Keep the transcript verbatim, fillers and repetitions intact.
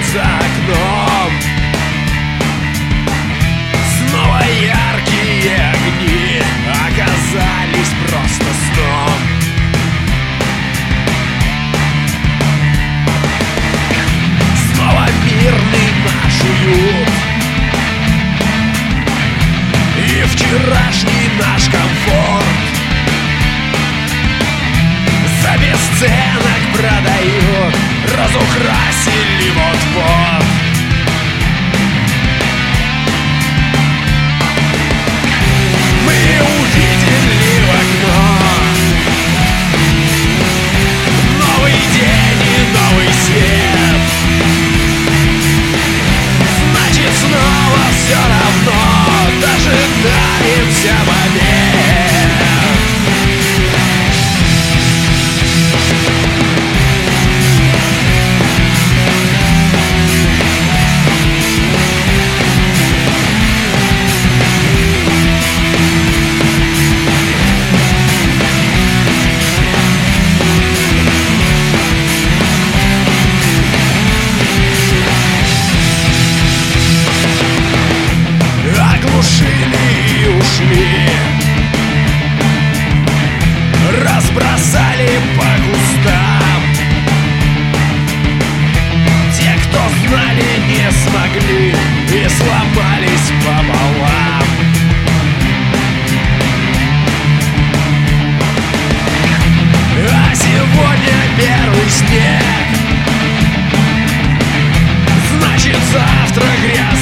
за окном. Снова яркие огни оказались просто сном. Снова мирный наш уют и вчерашний наш комфорт за бесценок продают, разукрасили вот-вот. Мы увидели в окно новый день и новый свет. Значит, снова все равно дожидаемся побед. Оглушили и ушли, разбросали по кустам. Те, кто знали, не смогли и сломались пополам. А сегодня первый снег, значит, завтра грязь.